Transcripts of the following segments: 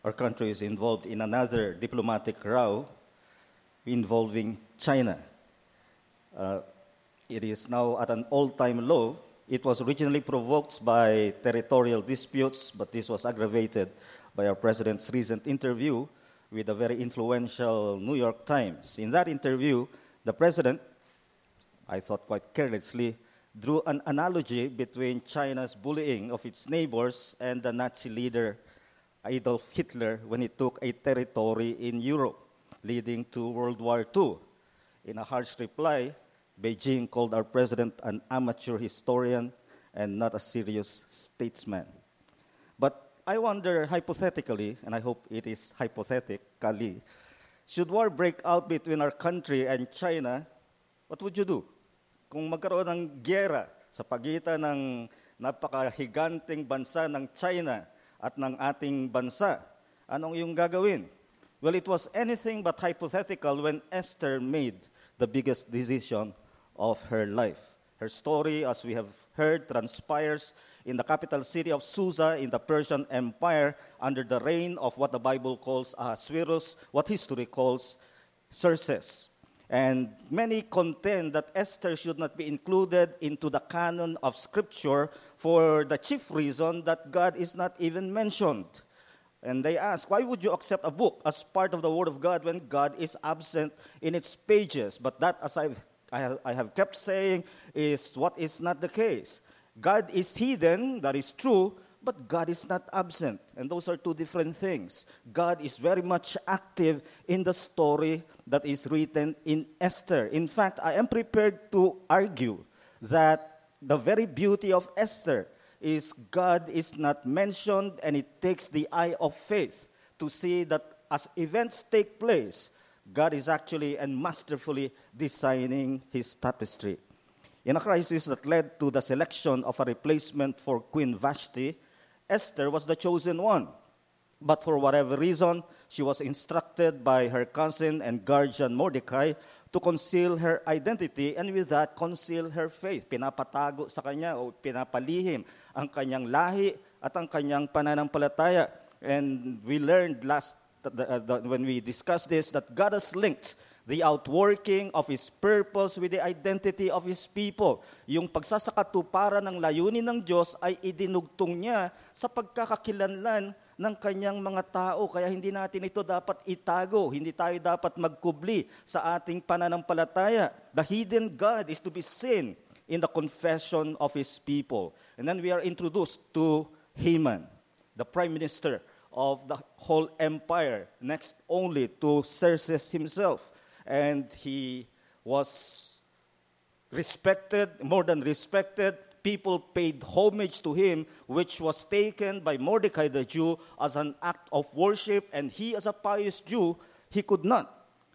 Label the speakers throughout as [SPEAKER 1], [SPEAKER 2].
[SPEAKER 1] our country is involved in another diplomatic row involving China. It is now at an all-time low. It was originally provoked by territorial disputes, but this was aggravated by our president's recent interview with a very influential New York Times. In that interview, the president, I thought quite carelessly, drew an analogy between China's bullying of its neighbors and the Nazi leader Adolf Hitler when he took a territory in Europe, leading to World War II. In a harsh reply, Beijing called our president an amateur historian and not a serious statesman. But I wonder, hypothetically, and I hope it is hypothetically, should war break out between our country and China, what would you do? Kung magkaroon ng gyera sa pagitan ng napakahiganting bansa ng China at ng ating bansa, anong iyong gagawin? Well, it was anything but hypothetical when Esther made the biggest decision of her life. Her story, as we have heard, transpires in the capital city of Susa in the Persian Empire under the reign of what the Bible calls Ahasuerus, what history calls Xerxes. And many contend that Esther should not be included into the canon of Scripture for the chief reason that God is not even mentioned. And they ask, why would you accept a book as part of the Word of God when God is absent in its pages? But that, as I have kept saying, is what is not the case. God is hidden, that is true, but God is not absent. And those are two different things. God is very much active in the story that is written in Esther. In fact, I am prepared to argue that the very beauty of Esther is God is not mentioned, and it takes the eye of faith to see that as events take place, God is actually and masterfully designing his tapestry. In a crisis that led to the selection of a replacement for Queen Vashti, Esther was the chosen one. But for whatever reason, she was instructed by her cousin and guardian Mordecai to conceal her identity and with that, conceal her faith. Pinapatago sa kanya o pinapalihim ang kanyang lahi at ang kanyang pananampalataya. And we learned when we discussed this that God has linked the outworking of His purpose with the identity of His people. Yung pagsasakatuparan ng layunin ng Diyos ay idinugtong niya sa pagkakakilanlan ng kanyang mga tao. Kaya hindi natin ito dapat itago. Hindi tayo dapat magkubli sa ating pananampalataya. The hidden God is to be seen in the confession of His people. And then we are introduced to Haman, the prime minister of the whole empire, next only to Xerxes himself. And he was respected, more than respected. People paid homage to him, which was taken by Mordecai the Jew as an act of worship. And he, as a pious Jew, he could not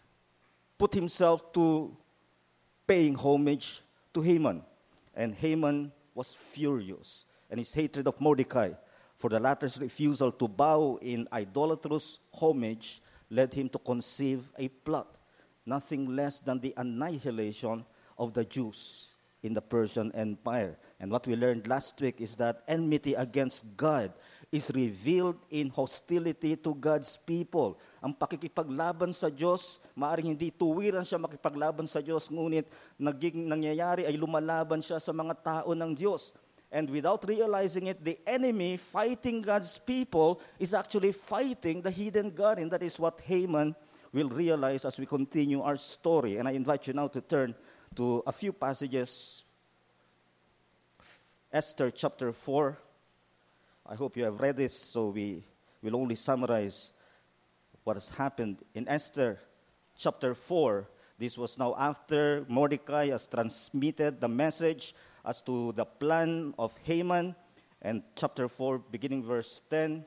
[SPEAKER 1] put himself to paying homage to Haman. And Haman was furious. And his hatred of Mordecai for the latter's refusal to bow in idolatrous homage led him to conceive a plot, nothing less than the annihilation of the Jews in the Persian Empire. And what we learned last week is that enmity against God is revealed in hostility to God's people. Ang pakikipaglaban sa Diyos, maaring hindi tuwiran siya makipaglaban sa Diyos, ngunit nangyayari ay lumalaban siya sa mga tao ng Diyos. And without realizing it, the enemy fighting God's people is actually fighting the hidden God. And that is what Haman will realize as we continue our story. And I invite you now to turn to a few passages. Esther chapter 4. I hope you have read this, so we will only summarize what has happened. In Esther chapter 4, this was now after Mordecai has transmitted the message as to the plan of Haman. And chapter 4, beginning verse 10.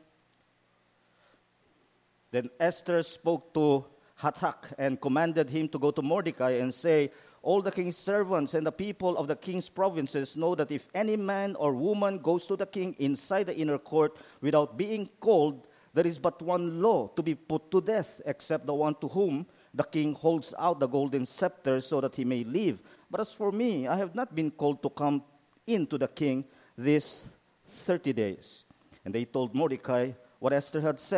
[SPEAKER 1] Then Esther spoke to Hathach and commanded him to go to Mordecai and say, all the king's servants and the people of the king's provinces know that if any man or woman goes to the king inside the inner court without being called, there is but one law to be put to death, except the one to whom the king holds out the golden scepter so that he may live. But as for me, I have not been called to come in to the king these 30 days. And they told Mordecai what Esther had said.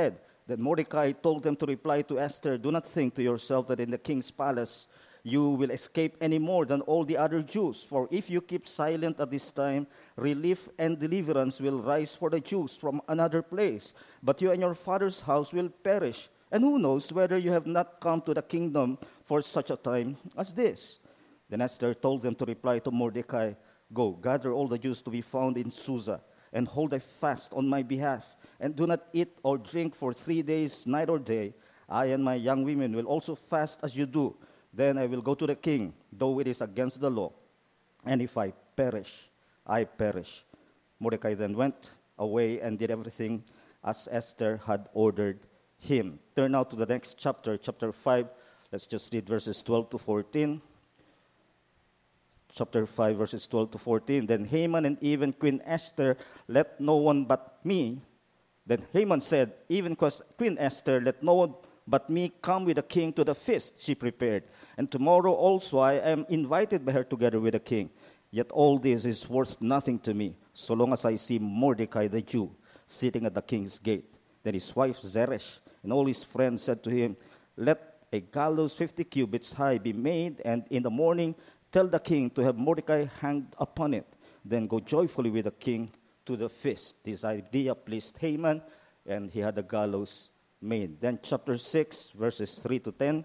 [SPEAKER 1] Then Mordecai told them to reply to Esther, "Do not think to yourself that in the king's palace you will escape any more than all the other Jews. For if you keep silent at this time, relief and deliverance will rise for the Jews from another place. But you and your father's house will perish. And who knows whether you have not come to the kingdom for such a time as this?" Then Esther told them to reply to Mordecai, "Go, gather all the Jews to be found in Susa, and hold a fast on my behalf, and do not eat or drink for 3 days, night or day. I and my young women will also fast as you do. Then I will go to the king, though it is against the law. And if I perish, I perish." Mordecai then went away and did everything as Esther had ordered him. Turn now to the next chapter, chapter 5. Let's just read verses 12 to 14. Chapter 5, verses 12 to 14. Then Haman and even Queen Esther, "Let no one but me." Then Haman said, "Even Queen Esther, let no one but me come with the king to the feast she prepared. And tomorrow also I am invited by her together with the king. Yet all this is worth nothing to me, so long as I see Mordecai the Jew sitting at the king's gate." Then his wife Zeresh and all his friends said to him, "Let a gallows 50 cubits high be made, and in the morning tell the king to have Mordecai hanged upon it. Then go joyfully with the king to the feast." This idea pleased Haman, and he had the gallows made. Then chapter 6, verses 3 to 10.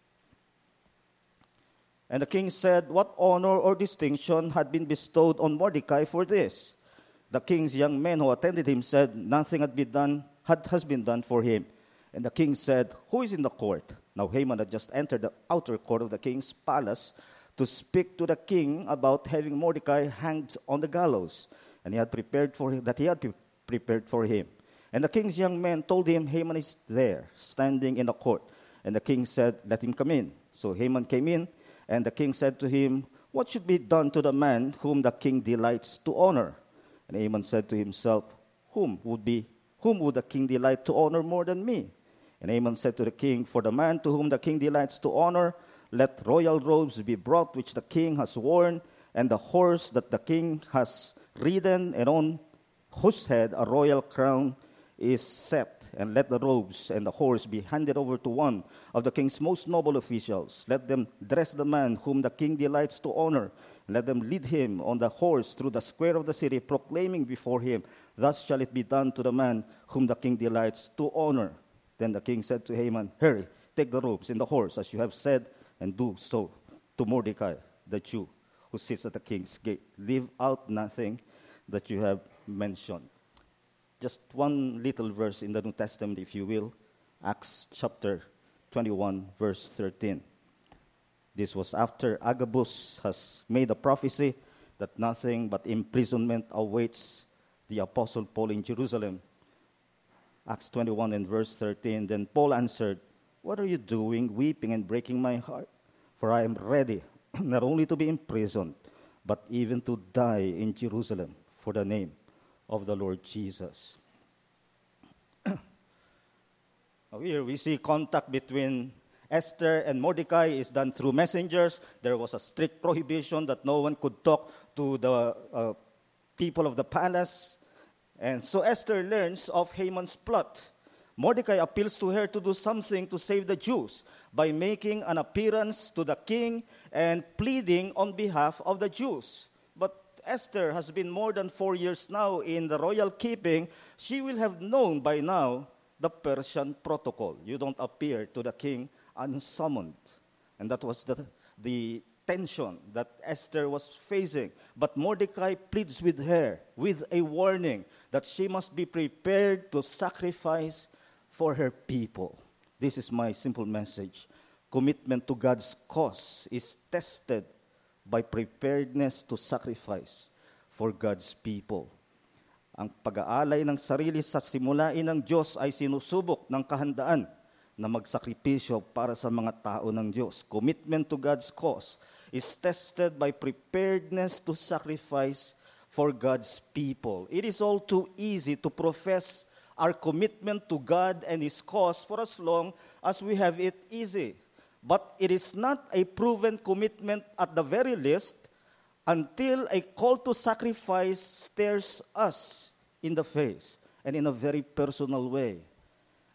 [SPEAKER 1] And the king said, "What honor or distinction had been bestowed on Mordecai for this?" The king's young men who attended him said, "Nothing has been done for him." And the king said, "Who is in the court?" Now Haman had just entered the outer court of the king's palace to speak to the king about having Mordecai hanged on the gallows, and he had prepared for him. And the king's young men told him, "Haman is there, standing in the court." And the king said, "Let him come in." So Haman came in, and the king said to him, "What should be done to the man whom the king delights to honor?" And Haman said to himself, Whom would the king delight to honor more than me?" And Haman said to the king, "For the man to whom the king delights to honor, let royal robes be brought which the king has worn, and the horse that the king has ridden, and on whose head a royal crown is set. And let the robes and the horse be handed over to one of the king's most noble officials. Let them dress the man whom the king delights to honor. Let them lead him on the horse through the square of the city, proclaiming before him, 'Thus shall it be done to the man whom the king delights to honor.'" Then the king said to Haman, "Hurry, take the robes and the horse, as you have said, and do so to Mordecai, the Jew, who sits at the king's gate. Leave out nothing that you have mentioned." Just one little verse in the New Testament, if you will. Acts chapter 21, verse 13. This was after Agabus has made a prophecy that nothing but imprisonment awaits the Apostle Paul in Jerusalem. Acts 21 and verse 13. Then Paul answered, "What are you doing, weeping and breaking my heart? For I am ready not only to be imprisoned, but even to die in Jerusalem for the name of the Lord Jesus." Here we see contact between Esther and Mordecai is done through messengers. There was a strict prohibition that no one could talk to the people of the palace. And so Esther learns of Haman's plot. Mordecai appeals to her to do something to save the Jews by making an appearance to the king and pleading on behalf of the Jews. But Esther has been more than 4 years now in the royal keeping. She will have known by now the Persian protocol. You don't appear to the king unsummoned. And that was the tension that Esther was facing. But Mordecai pleads with her with a warning that she must be prepared to sacrifice for her people. This is my simple message. Commitment to God's cause is tested by preparedness to sacrifice for God's people. Ang pag-aalay ng sarili sa simulain ng Diyos ay sinusubok ng kahandaan na magsakripisyo para sa mga tao ng Diyos. Commitment to God's cause is tested by preparedness to sacrifice for God's people. It is all too easy to profess our commitment to God and His cause for as long as we have it easy. But it is not a proven commitment at the very least until a call to sacrifice stares us in the face and in a very personal way.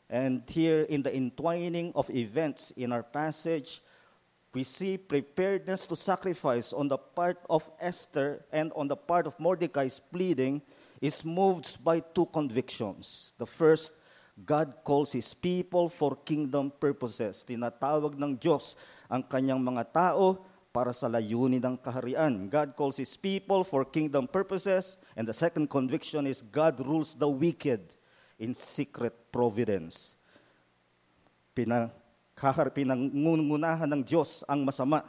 [SPEAKER 1] And here in the entwining of events in our passage, we see preparedness to sacrifice on the part of Esther and on the part of Mordecai's pleading is moved by two convictions. The first, God calls His people for kingdom purposes. Tinatawag ng Diyos ang kanyang mga tao para sa layunin ng kaharian. God calls His people for kingdom purposes. And the second conviction is God rules the wicked in secret providence. Pinangungunahan ng Diyos ang masama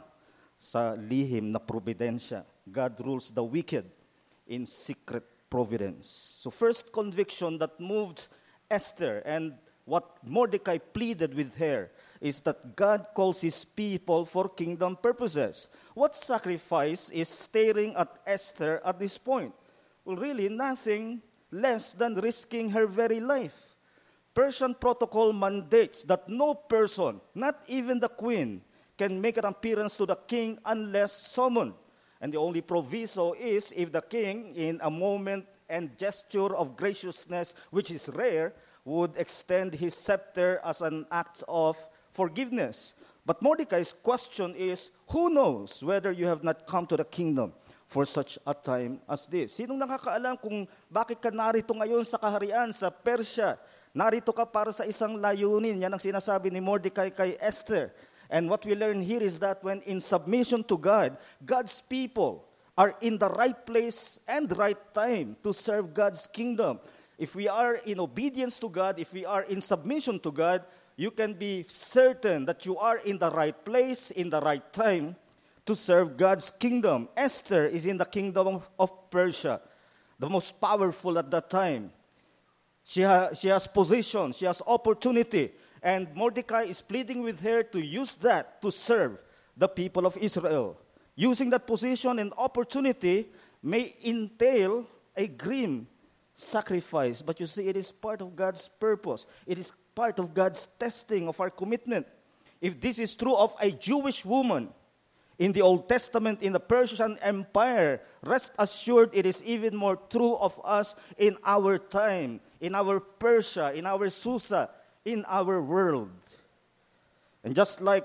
[SPEAKER 1] sa lihim na providensya. God rules the wicked in secret providence. So first conviction that moved Esther and what Mordecai pleaded with her is that God calls His people for kingdom purposes. What sacrifice is staring at Esther at this point? Well, really nothing less than risking her very life. Persian protocol mandates that no person, not even the queen, can make an appearance to the king unless summoned. And the only proviso is if the king, in a moment and gesture of graciousness, which is rare, would extend his scepter as an act of forgiveness. But Mordecai's question is, who knows whether you have not come to the kingdom for such a time as this? Sinong nakakaalam kung bakit ka narito ngayon sa kaharian, sa Persia? Narito ka para sa isang layunin. Yan ang sinasabi ni Mordecai kay Esther. And what we learn here is that when in submission to God, God's people are in the right place and right time to serve God's kingdom. If we are in obedience to God, if we are in submission to God, you can be certain that you are in the right place, in the right time to serve God's kingdom. Esther is in the kingdom of Persia, the most powerful at that time. She has position, she has opportunity, and Mordecai is pleading with her to use that to serve the people of Israel. Using that position and opportunity may entail a grim sacrifice, but you see, it is part of God's purpose. It is part of God's testing of our commitment. If this is true of a Jewish woman in the Old Testament, in the Persian Empire, rest assured it is even more true of us in our time, in our Persia, in our Susa, in our world. And just like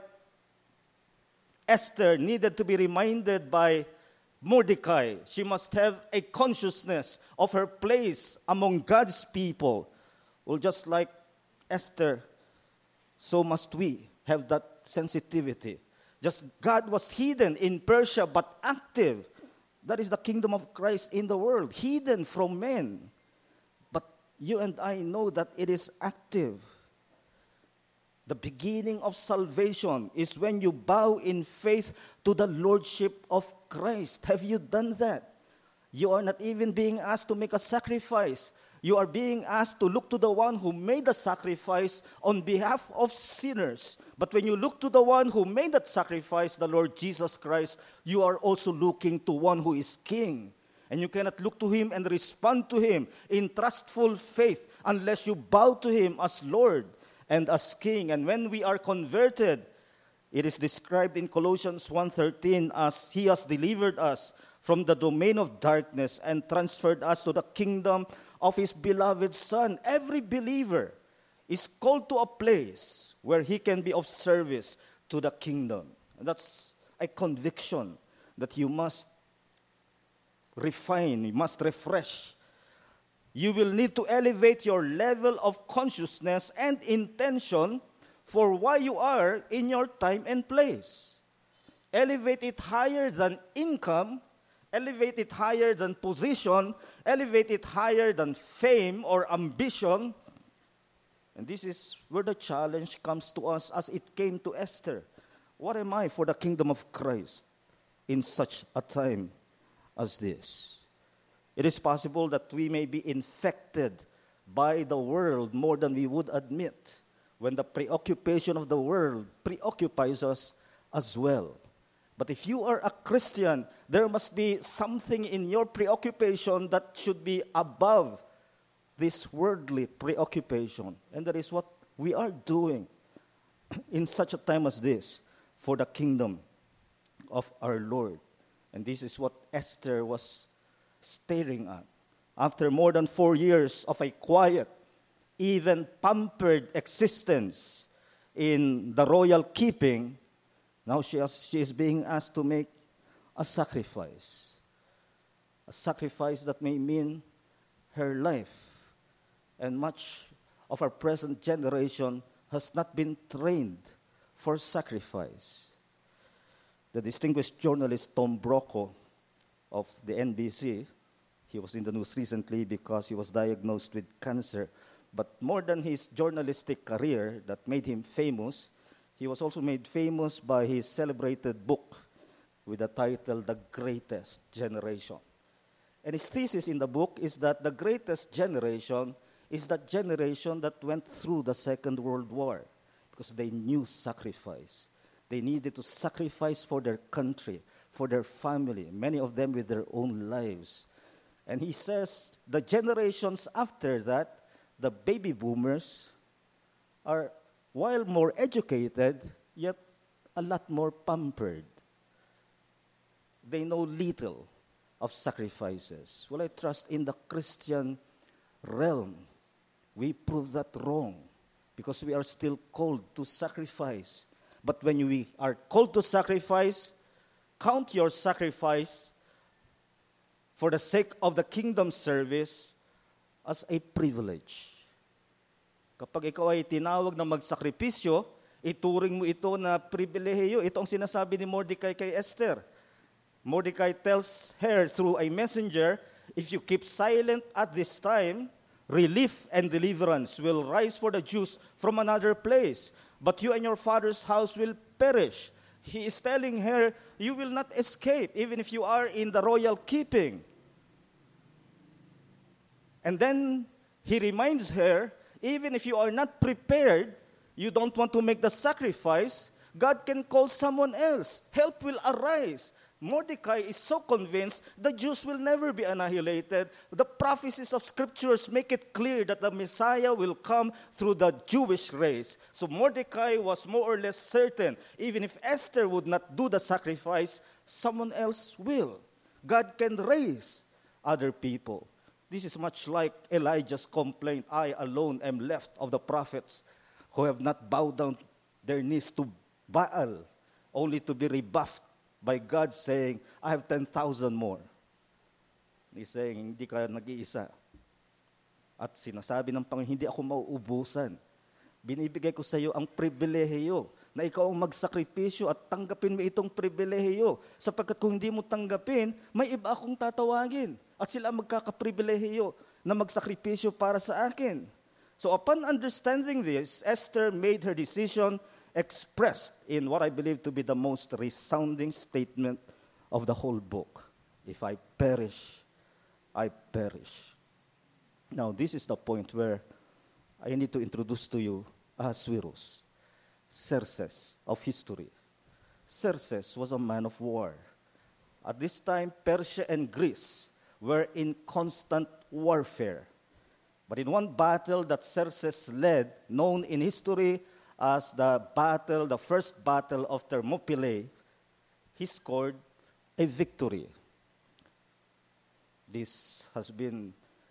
[SPEAKER 1] Esther needed to be reminded by Mordecai, she must have a consciousness of her place among God's people. Well, just like Esther, so must we have that sensitivity. Just God was hidden in Persia but active. That is the kingdom of Christ in the world, hidden from men. But you and I know that it is active. The beginning of salvation is when you bow in faith to the lordship of Christ. Have you done that? You are not even being asked to make a sacrifice. You are being asked to look to the one who made the sacrifice on behalf of sinners. But when you look to the one who made that sacrifice, the Lord Jesus Christ, you are also looking to one who is King. And you cannot look to Him and respond to Him in trustful faith unless you bow to Him as Lord and as King. And when we are converted, it is described in Colossians 1:13 as He has delivered us from the domain of darkness and transferred us to the kingdom of His beloved Son. Every believer is called to a place where he can be of service to the kingdom. And that's a conviction that you must refine, you must refresh. You will need to elevate your level of consciousness and intention for why you are in your time and place. Elevate it higher than income, elevate it higher than position, elevate it higher than fame or ambition. And this is where the challenge comes to us as it came to Esther. What am I for the kingdom of Christ in such a time as this? It is possible that we may be infected by the world more than we would admit when the preoccupation of the world preoccupies us as well. But if you are a Christian, there must be something in your preoccupation that should be above this worldly preoccupation. And that is what we are doing in such a time as this for the kingdom of our Lord. And this is what Esther was staring at. After more than 4 years of a quiet even pampered existence in the royal keeping, now she is being asked to make a sacrifice. A sacrifice that may mean her life. And much of our present generation has not been trained for sacrifice. The distinguished journalist Tom Brokaw of the NBC, he was in the news recently because he was diagnosed with cancer. But more than his journalistic career that made him famous, he was also made famous by his celebrated book with the title, The Greatest Generation. And his thesis in the book is that the greatest generation is that generation that went through the Second World War because they knew sacrifice. They needed to sacrifice for their country, for their family, many of them with their own lives. And he says the generations after that, the baby boomers, are, while more educated, yet a lot more pampered. They know little of sacrifices. Well, I trust in the Christian realm, we prove that wrong because we are still called to sacrifice. But when we are called to sacrifice, count your sacrifice for the sake of the kingdom service as a privilege. Kapag ikaw ay tinawag na magsakripisyo, ituring mo ito na pribilehiyo. Ito ang sinasabi ni Mordecai kay Esther. Mordecai tells her through a messenger, if you keep silent at this time, relief and deliverance will rise for the Jews from another place, but you and your father's house will perish. He is telling her, you will not escape, even if you are in the royal keeping. And then he reminds her, even if you are not prepared, you don't want to make the sacrifice, God can call someone else. Help will arise. Mordecai is so convinced the Jews will never be annihilated. The prophecies of scriptures make it clear that the Messiah will come through the Jewish race. So Mordecai was more or less certain, even if Esther would not do the sacrifice, someone else will. God can raise other people. This is much like Elijah's complaint, I alone am left of the prophets who have not bowed down their knees to Baal, only to be rebuffed by God saying, I have 10,000 more. He's saying, hindi ka nag-iisa. At sinasabi ng Panginoon, hindi ako mauubusan. Binibigay ko sa iyo ang pribilehiyo na ikaw ang magsakripisyo at tanggapin mo itong pribilehiyo. Sapagkat kung hindi mo tanggapin, may iba akong tatawagin. At sila magkakapribilehiyo na magsakripisyo para sa akin. So upon understanding this, Esther made her decision expressed in what I believe to be the most resounding statement of the whole book. If I perish, I perish. Now, this is the point where I need to introduce to you Ahasuerus, Xerxes of history. Xerxes was a man of war. At this time, Persia and Greece were in constant warfare. But in one battle that Xerxes led, known in history as the first battle of Thermopylae, he scored a victory. This has been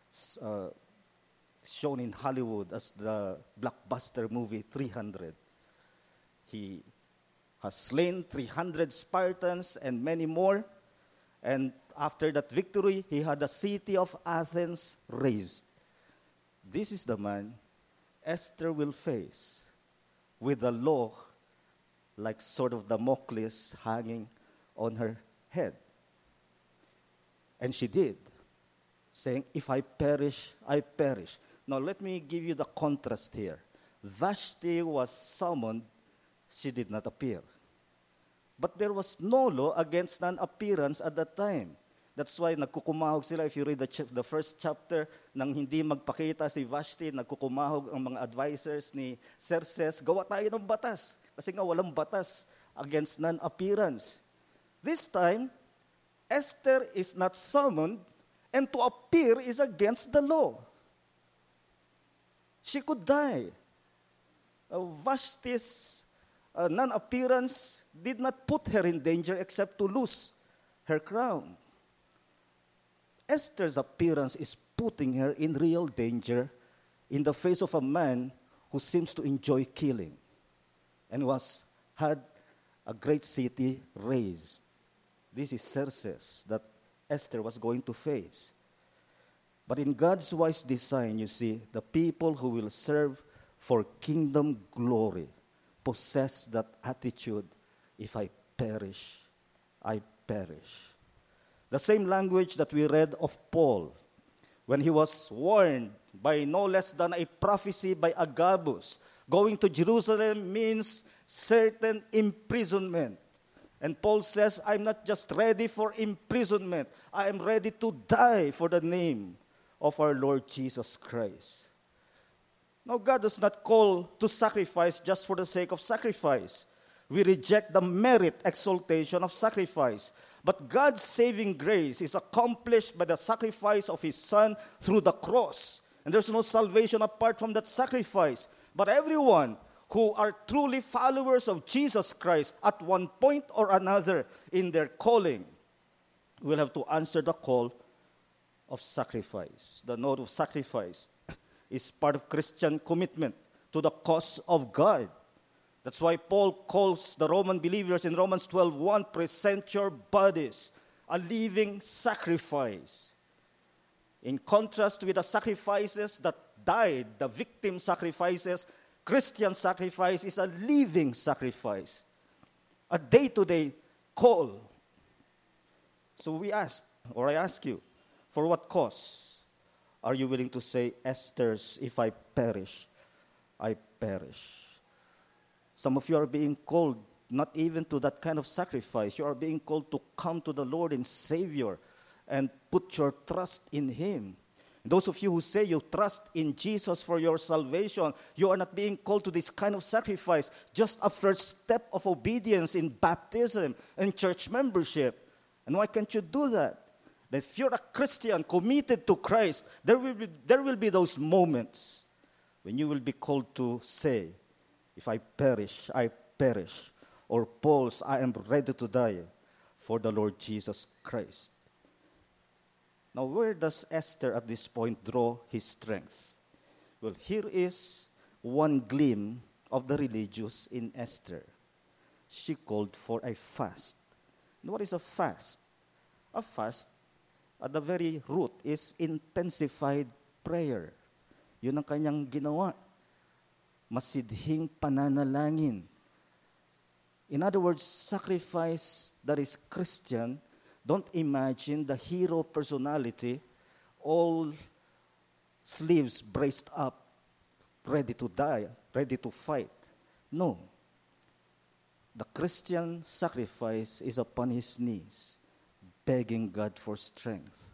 [SPEAKER 1] shown in Hollywood as the blockbuster movie 300. He has slain 300 Spartans and many more. And after that victory, he had the city of Athens razed. This is the man Esther will face with the law like sort of Damocles hanging on her head. And she did, saying, if I perish, I perish. Now let me give you the contrast here. Vashti was summoned, she did not appear. But there was no law against non-appearance at that time. That's why nagkukumahog sila. If you read the first chapter, nang hindi magpakita si Vashti, nagkukumahog ang mga advisors ni Xerxes, gawa tayo ng batas. Kasi nga walang batas against non-appearance. This time, Esther is not summoned, and to appear is against the law. She could die. Vashti's non-appearance did not put her in danger except to lose her crown. Esther's appearance is putting her in real danger in the face of a man who seems to enjoy killing and had a great city razed. This is Xerxes that Esther was going to face. But in God's wise design, you see, the people who will serve for kingdom glory possess that attitude, if I perish, I perish. The same language that we read of Paul when he was warned by no less than a prophecy by Agabus. Going to Jerusalem means certain imprisonment. And Paul says, I'm not just ready for imprisonment. I am ready to die for the name of our Lord Jesus Christ. Now, God does not call to sacrifice just for the sake of sacrifice. We reject the merit exaltation of sacrifice. But God's saving grace is accomplished by the sacrifice of His Son through the cross. And there's no salvation apart from that sacrifice. But everyone who are truly followers of Jesus Christ at one point or another in their calling will have to answer the call of sacrifice. The note of sacrifice is part of Christian commitment to the cause of God. That's why Paul calls the Roman believers in Romans 12:1, present your bodies a living sacrifice. In contrast with the sacrifices that died, the victim sacrifices, Christian sacrifice is a living sacrifice, a day-to-day call. So I ask you, for what cause are you willing to say, Esther's, if I perish, I perish? Some of you are being called not even to that kind of sacrifice. You are being called to come to the Lord and Savior and put your trust in Him. Those of you who say you trust in Jesus for your salvation, you are not being called to this kind of sacrifice, just a first step of obedience in baptism and church membership. And why can't you do that? That if you're a Christian committed to Christ, there will be those moments when you will be called to say, if I perish, I perish. Or Paul's, I am ready to die for the Lord Jesus Christ. Now, where does Esther at this point draw his strength? Well, here is one glimpse of the religious in Esther. She called for a fast. And what is a fast? A fast, at the very root, is intensified prayer. Yun ang kanyang ginawa. Masidhing pananalangin. In other words, sacrifice that is Christian. Don't imagine the hero personality, all sleeves braced up, ready to die, ready to fight. No. The Christian sacrifice is upon his knees, begging God for strength.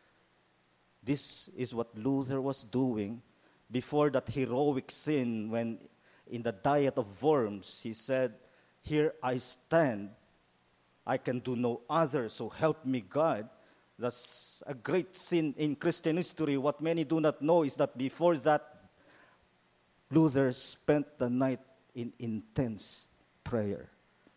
[SPEAKER 1] This is what Luther was doing before that heroic sin when in the diet of worms, he said, "Here I stand. I can do no other, so help me God." That's a great sin in Christian history. What many do not know is that before that, Luther spent the night in intense prayer.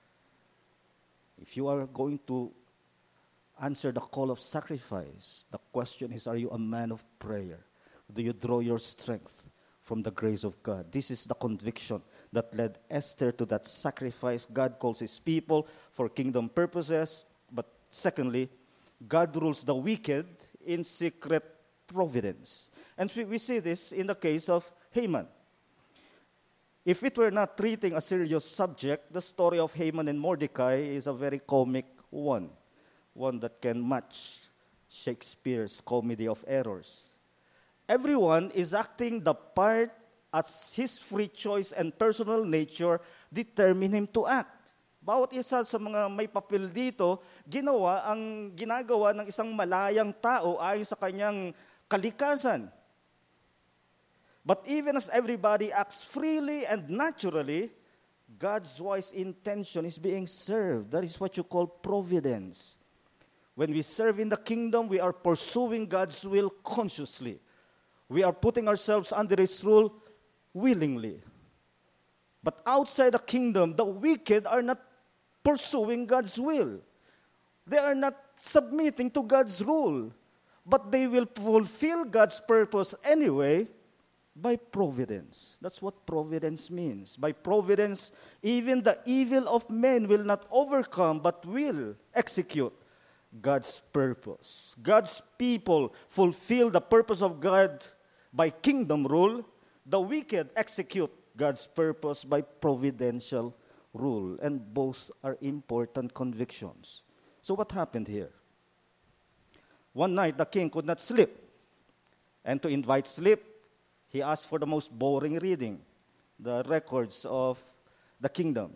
[SPEAKER 1] If you are going to answer the call of sacrifice, the question is, are you a man of prayer? Do you draw your strength from the grace of God? This is the conviction that led Esther to that sacrifice. God calls His people for kingdom purposes. But secondly, God rules the wicked in secret providence. And we see this in the case of Haman. If it were not treating a serious subject, the story of Haman and Mordecai is a very comic one that can match Shakespeare's comedy of errors. Everyone is acting the part as his free choice and personal nature determine him to act. Bawat isa sa mga may papel dito, ginagawa ng isang malayang tao ayon sa kanyang kalikasan. But even as everybody acts freely and naturally, God's wise intention is being served. That is what you call providence. When we serve in the kingdom, we are pursuing God's will consciously. We are putting ourselves under His rule willingly. But outside the kingdom, the wicked are not pursuing God's will. They are not submitting to God's rule. But they will fulfill God's purpose anyway By providence. That's what providence means. By providence, even the evil of men will not overcome, but will execute God's purpose. God's people fulfill the purpose of God by kingdom rule. The wicked execute God's purpose by providential rule. And both are important convictions. So what happened here? One night, the king could not sleep. And to invite sleep, he asked for the most boring reading, the records of the kingdom.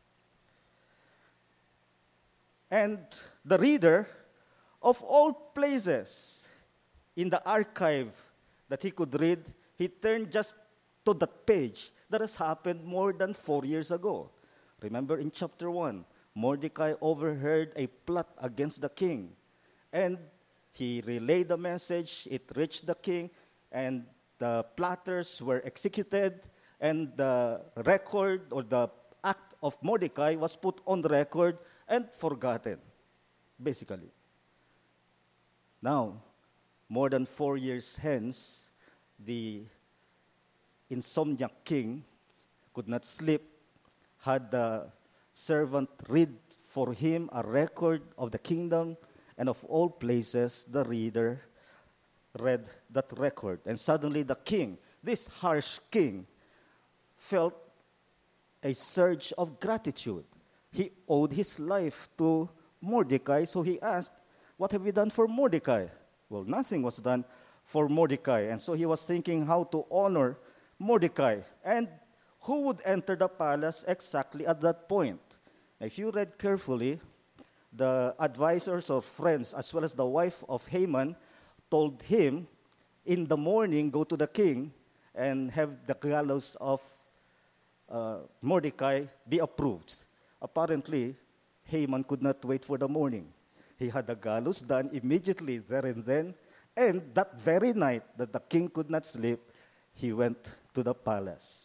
[SPEAKER 1] And the reader, of all places in the archive that he could read, he turned just to that page that has happened more than 4 years ago. Remember in chapter 1, Mordecai overheard a plot against the king. And he relayed the message, it reached the king, and the plotters were executed, and the record or the act of Mordecai was put on the record and forgotten, basically. Now, more than 4 years hence, the insomniac king could not sleep, had the servant read for him a record of the kingdom, and of all places, the reader read that record. And suddenly the king, this harsh king, felt a surge of gratitude. He owed his life to Mordecai, so he asked, "What have you done for Mordecai?" Well, nothing was done for Mordecai. And so he was thinking how to honor Mordecai. And who would enter the palace exactly at that point? Now, if you read carefully, the advisors or friends, as well as the wife of Haman, told him, in the morning, go to the king and have the gallows of Mordecai be approved. Apparently, Haman could not wait for the morning. He had the gallows done immediately there and then, and that very night that the king could not sleep, he went to the palace.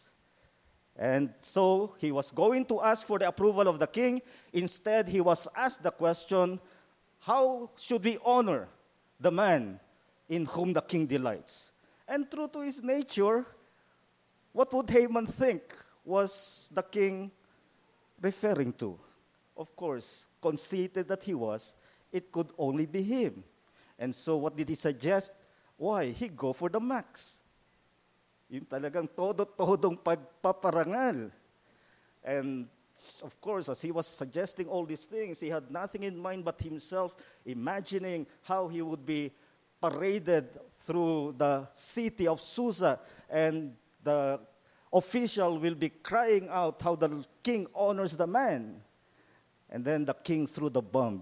[SPEAKER 1] And so he was going to ask for the approval of the king. Instead, he was asked the question, how should we honor the man in whom the king delights? And true to his nature, what would Haman think was the king referring to? Of course, conceited that he was, it could only be him. And so what did he suggest? Why? He go for the max. Yung talagang todo-todong pagpaparangal. And of course, as he was suggesting all these things, he had nothing in mind but himself, imagining how he would be paraded through the city of Susa, and the official will be crying out how the king honors the man. And then the king threw the bomb.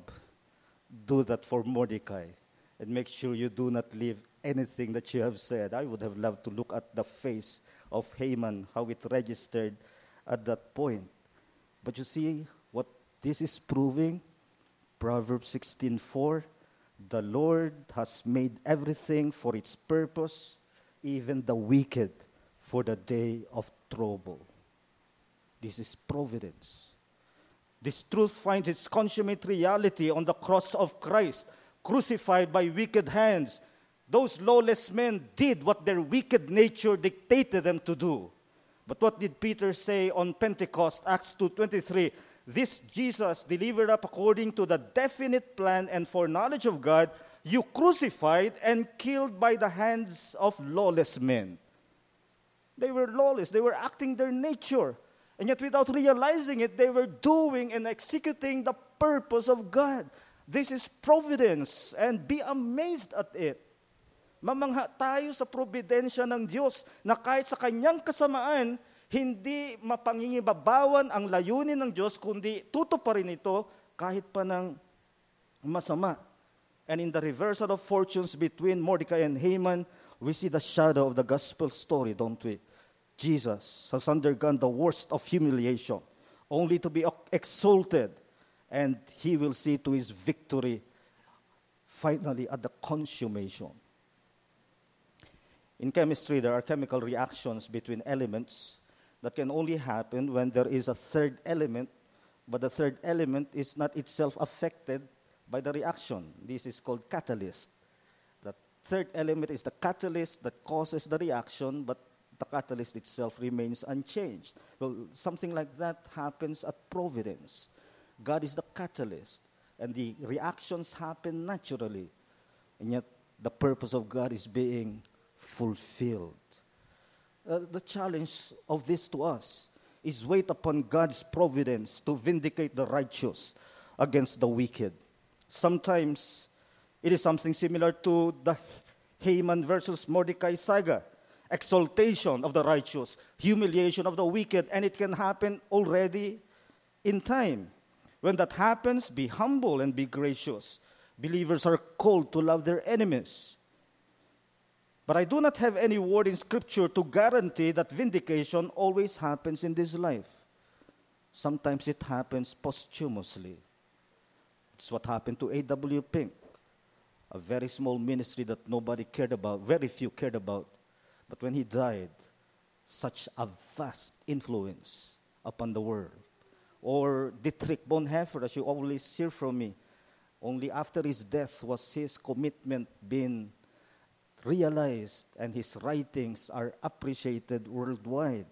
[SPEAKER 1] Do that for Mordecai, and make sure you do not leave anything that you have said. I would have loved to look at the face of Haman, how it registered at that point. But you see what this is proving? Proverbs 16:4, the Lord has made everything for its purpose, even the wicked for the day of trouble. This is providence. This truth finds its consummate reality on the cross of Christ, crucified by wicked hands. Those lawless men did what their wicked nature dictated them to do. But what did Peter say on Pentecost, Acts 2:23? This Jesus, delivered up according to the definite plan and foreknowledge of God, you crucified and killed by the hands of lawless men. They were lawless. They were acting their nature. And yet without realizing it, they were doing and executing the purpose of God. This is providence, and be amazed at it. Mamangha tayo sa providensya ng Diyos na kahit sa kanyang kasamaan, hindi mapangingibabawan ang layunin ng Diyos, kundi tutuparin ito kahit pa ng masama. And in the reversal of fortunes between Mordecai and Haman, we see the shadow of the gospel story, don't we? Jesus has undergone the worst of humiliation, only to be exalted, and he will see to his victory finally at the consummation. In chemistry, there are chemical reactions between elements that can only happen when there is a third element, but the third element is not itself affected by the reaction. This is called catalyst. The third element is the catalyst that causes the reaction, but the catalyst itself remains unchanged. Well, something like that happens at Providence. God is the catalyst, and the reactions happen naturally, and yet the purpose of God is being fulfilled. The challenge of this to us is wait upon God's providence to vindicate the righteous against the wicked. Sometimes it is something similar to the Haman versus Mordecai saga. Exaltation of the righteous, humiliation of the wicked, and it can happen already in time. When that happens, be humble and be gracious. Believers are called to love their enemies. But I do not have any word in Scripture to guarantee that vindication always happens in this life. Sometimes it happens posthumously. It's what happened to A.W. Pink, a very small ministry that nobody cared about, very few cared about. But when he died, such a vast influence upon the world. Or Dietrich Bonhoeffer, as you always hear from me, only after his death was his commitment being realized and his writings are appreciated worldwide.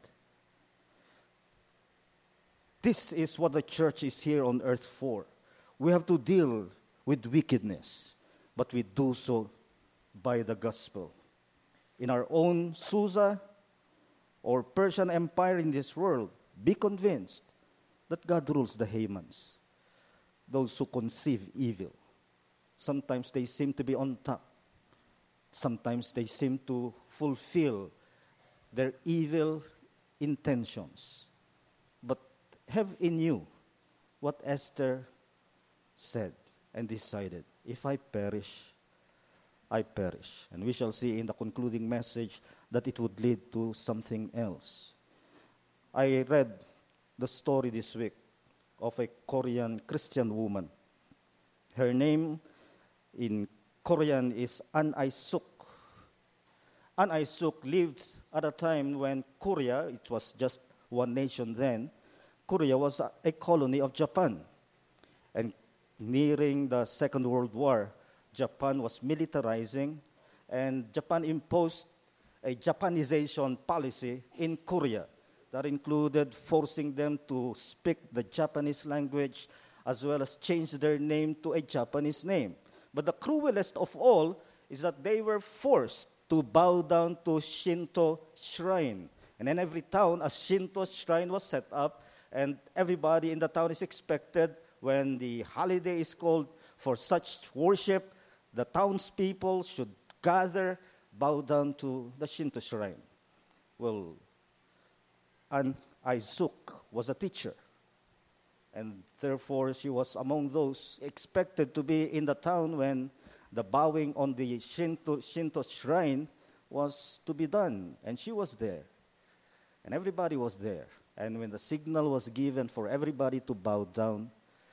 [SPEAKER 1] This is what the church is here on earth for. We have to deal with wickedness, but we do so by the gospel. In our own Susa or Persian Empire in this world, be convinced that God rules the Hamans, those who conceive evil. Sometimes they seem to be on top. Sometimes they seem to fulfill their evil intentions. But have in you what Esther said and decided, if I perish, I perish. And we shall see in the concluding message that it would lead to something else. I read the story this week of a Korean Christian woman. Her name in Korean is An I-suk. An I-suk lived at a time when Korea, it was just one nation then, Korea was a colony of Japan. And nearing the Second World War, Japan was militarizing, and Japan imposed a Japanization policy in Korea that included forcing them to speak the Japanese language as well as change their name to a Japanese name. But the cruelest of all is that they were forced to bow down to Shinto shrine. And in every town, a Shinto shrine was set up, and everybody in the town is expected, when the holiday is called for such worship, the townspeople should gather, bow down to the Shinto shrine. Well, An I-suk was a teacher, and therefore she was among those expected to be in the town when the bowing on the Shinto shrine was to be done. And she was there, and everybody was there. And when the signal was given for everybody to bow down,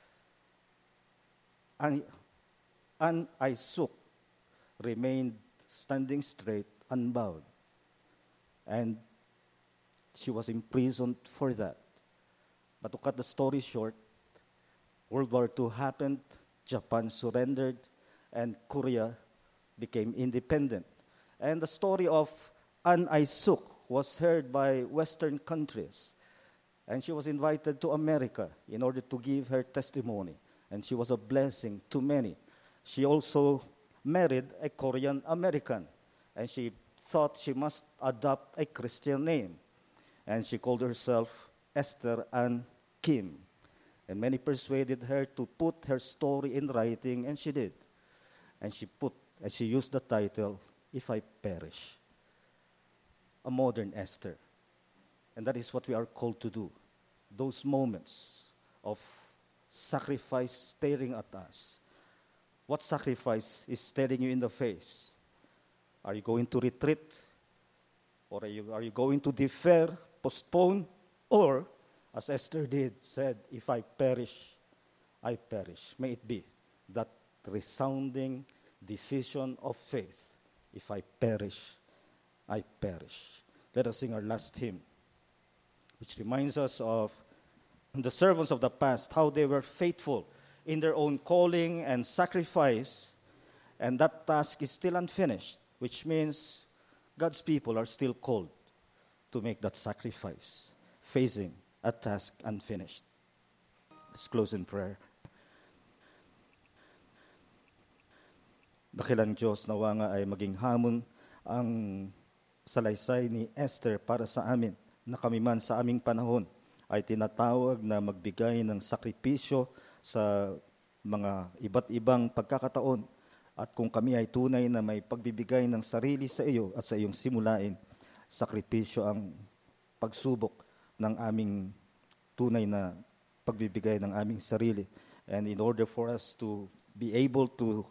[SPEAKER 1] An I-suk remained standing straight, unbowed. And she was imprisoned for that. But to cut the story short, World War II happened, Japan surrendered, and Korea became independent. And the story of An I-suk was heard by Western countries. And she was invited to America in order to give her testimony. And she was a blessing to many. She also married a Korean American. And she thought she must adopt a Christian name. And she called herself Esther Ann Kim. And many persuaded her to put her story in writing, and she did. And she used the title, If I Perish. A modern Esther. And that is what we are called to do. Those moments of sacrifice staring at us. What sacrifice is staring you in the face? Are you going to retreat? Or are you going to defer, postpone? Or, as Esther did, said, if I perish, I perish. May it be that resounding decision of faith. If I perish, I perish. Let us sing our last hymn, which reminds us of the servants of the past, how they were faithful in their own calling and sacrifice, and that task is still unfinished, which means God's people are still called to make that sacrifice, facing a task unfinished. Let's close in prayer. Dakilang Diyos, nawa nga ay maging hamon ang salaysay ni Esther para sa amin, na kami man sa aming panahon ay tinatawag na magbigay ng sakripisyo sa mga iba't ibang pagkakataon. At kung kami ay tunay na may pagbibigay ng sarili sa iyo at sa iyong simulain, sakripisyo ang pagsubok ng aming tunay na pagbibigay ng aming sarili. And in order for us to be able to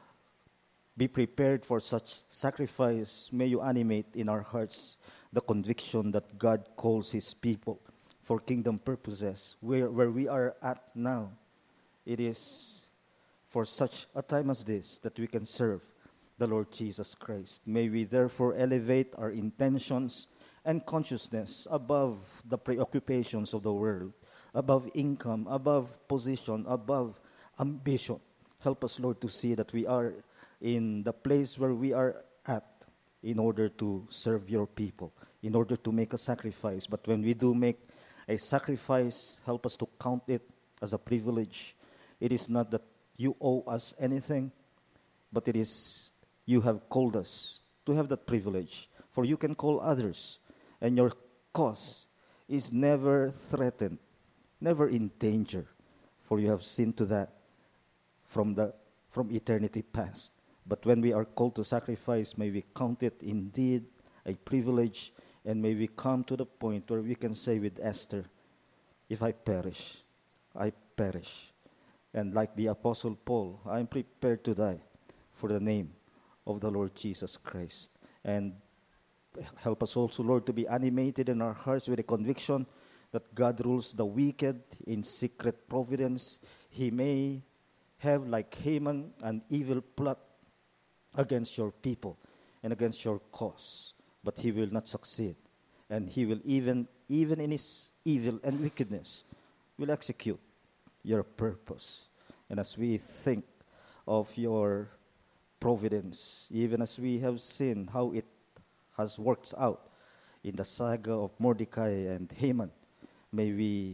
[SPEAKER 1] be prepared for such sacrifice, may you animate in our hearts the conviction that God calls His people for kingdom purposes. Where we are at now, it is for such a time as this that we can serve the Lord Jesus Christ. May we therefore elevate our intentions and consciousness above the preoccupations of the world, above income, above position, above ambition. Help us, Lord, to see that we are in the place where we are at in order to serve your people, in order to make a sacrifice. But when we do make a sacrifice, help us to count it as a privilege. It is not that you owe us anything, but it is you have called us to have that privilege. For you can call others, and your cause is never threatened, never in danger, for you have seen to that from eternity past. But when we are called to sacrifice, may we count it indeed a privilege, and may we come to the point where we can say with Esther, if I perish, I perish. And like the Apostle Paul, I am prepared to die for the name of the Lord Jesus Christ. And help us also, Lord, to be animated in our hearts with a conviction that God rules the wicked in secret providence. He may have, like Haman, an evil plot against your people and against your cause, but he will not succeed. And he will even in his evil and wickedness, will execute your purpose. And as we think of your providence, even as we have seen how it has worked out in the saga of Mordecai and Haman, may we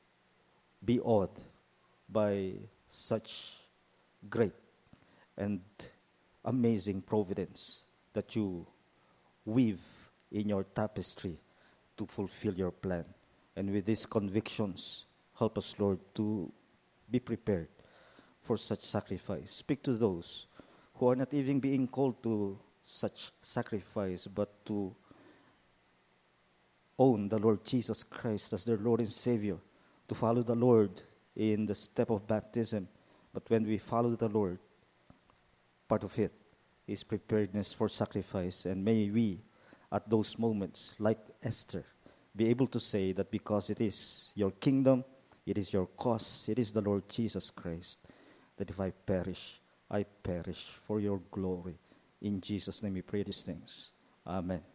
[SPEAKER 1] be awed by such great and amazing providence that you weave in your tapestry to fulfill your plan. And with these convictions, help us, Lord, to be prepared for such sacrifice. Speak to those who are not even being called to such sacrifice, but to own the Lord Jesus Christ as their Lord and Savior, to follow the Lord in the step of baptism. But when we follow the Lord, part of it is preparedness for sacrifice. And may we, at those moments, like Esther, be able to say that because it is your kingdom, it is your cause, it is the Lord Jesus Christ, that if I perish for your glory. In Jesus' name we pray these things. Amen.